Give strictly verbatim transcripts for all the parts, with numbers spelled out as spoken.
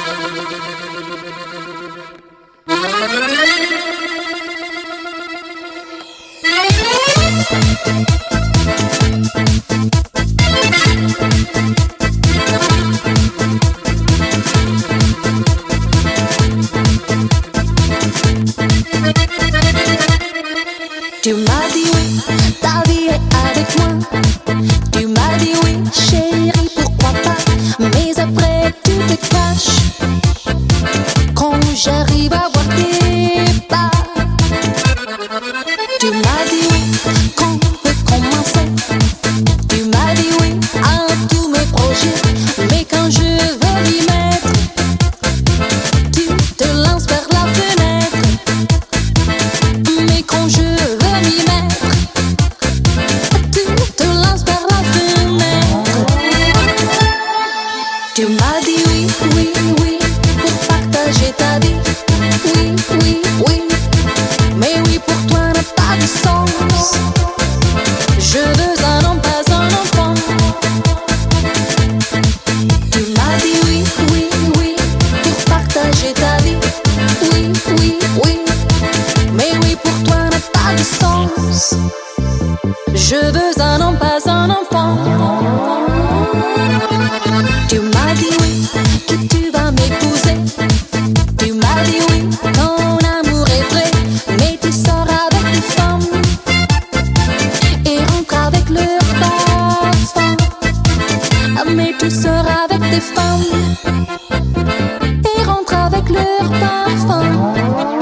Tu m'as dit oui, ta vie est avec moi. Tu m'as dit oui, chérie, pourquoi pas. Mais après tu te caches quand j'arrive à voir tes pas. Tu m'as dit oui, qu'on peut commencer. Tu m'as dit oui à tous mes projets. Mais quand je veux m'y mettre, tu te lances vers la fenêtre. Mais quand je veux m'y mettre, tu te lances vers la fenêtre. Tu m'as dit oui, oui, oui, pour partager ta vie. Oui, oui, oui, mais oui pour toi n'a pas de sens. Je veux un homme, pas un enfant. Tu m'as dit oui, oui, oui, pour partager ta vie. Oui, oui, oui, mais oui pour toi n'a pas de sens. Je veux un homme, pas un enfant. Tu m'as dit oui, que tu vas m'épouser. Tu m'as dit oui, ton amour est vrai. Mais tu sors avec des femmes et rentres avec leur parfum. Mais tu sors avec des femmes et rentres avec leur parfum.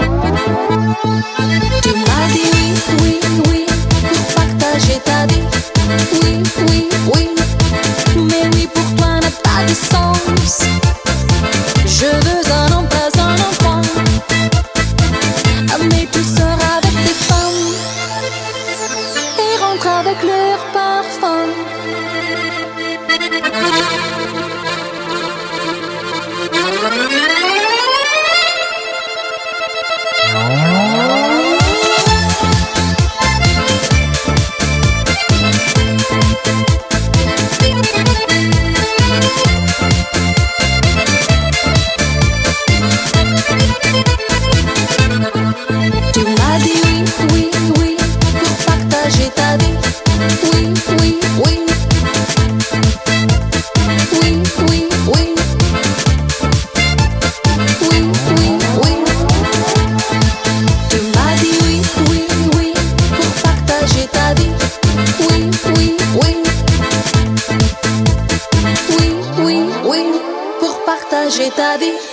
Tu m'as dit oui, oui, oui, pour partager ta vie. Oui, oui, oui, mais oui pour toi n'a pas de sens. Je veux un homme, pas un enfant. Mais tu sors avec des femmes et rentres avec leur parfum. Tu m'as dit oui, oui, oui, pour partager ta vie. Oui, oui, oui, oui, oui, oui, oui, oui, oui. Tu m'as dit oui, oui, oui, pour partager ta vie. Oui, oui, oui, oui, oui, oui, pour partager ta vie.